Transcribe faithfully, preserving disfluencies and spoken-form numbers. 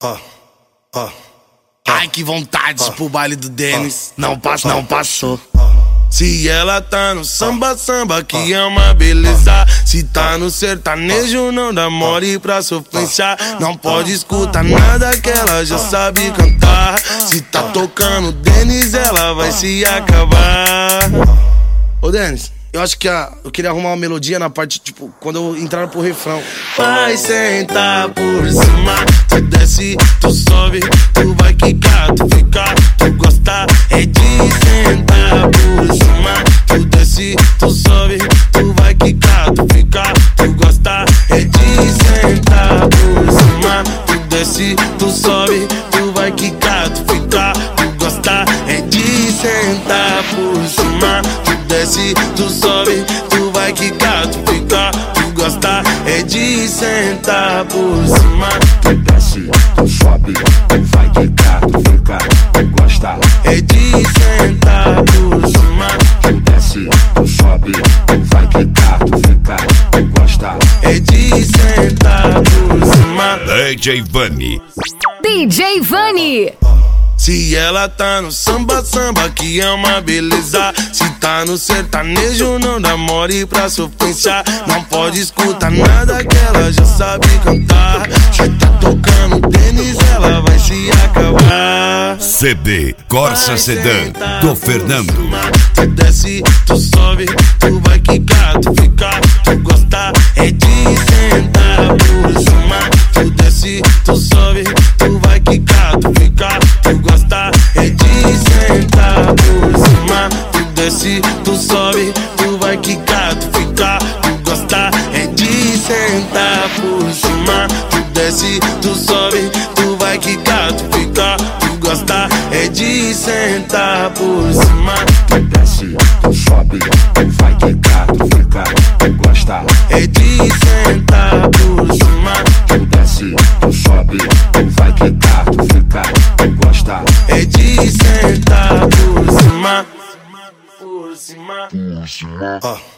Ó, ó. Ai, que vontade pro baile do Denis. Não passou, não passou. Se ela tá no samba, samba que é uma beleza. Se tá no sertanejo, não dá mole pra sofrência. Não pode escutar nada que ela já sabe cantar. Se tá tocando Denis, ela vai se acabar. Ô Denis, eu acho que a, eu queria arrumar uma melodia na parte, tipo, quando eu entrar pro refrão. Vai sentar por cima, tu desce, tu sobe, tu vai quicar, tu fica, tu gosta é de sentar por cima. Tu desce, tu sobe, tu vai quicar, tu fica, tu gosta é de sentar por cima. Tu desce, tu sobe, tu vai quicar, tu fica, tu gosta é de sentar por cima. Desce, tu sobe, tu vai quicar, tu fica, tu gosta é de sentar por cima. Tu desce, tu sobe, tu vai quicar, tu fica, tu gosta é de sentar por cima. Tu desce, tu sobe, tu vai quicar, tu fica, tu gosta é de sentar por cima. D J Vani. D J Vani. Se ela tá no samba, samba que é uma beleza. Se tá no sertanejo, não dá mole pra sofrência. Não pode escutar nada que ela já sabe cantar. Se tá tocando Denis, ela vai se acabar. C D Corsa Sedan do Fernando. Tu desce, tu sobe, tu vai quicar, tu fica, tu gosta é de sentar por cima. Tu desce, tu sobe, tu vai quicar, tu fica, tu gosta é de sentar por cima. Tu desce, tu sobe, tu vai quicar, tu fica, tu gosta é de sentar por cima. Tu desce, tu sobe, tu vai quicar, tu fica, tu gosta é de sentar por cima. Tu desce, tu sobe, tu vai quicar, tu fica, tu gosta é de sentar por cima. Tu desce, tu sobe, tu vai quicar, tu fica, tu gosta é de sentar por cima. Por cima. por cima. Ó.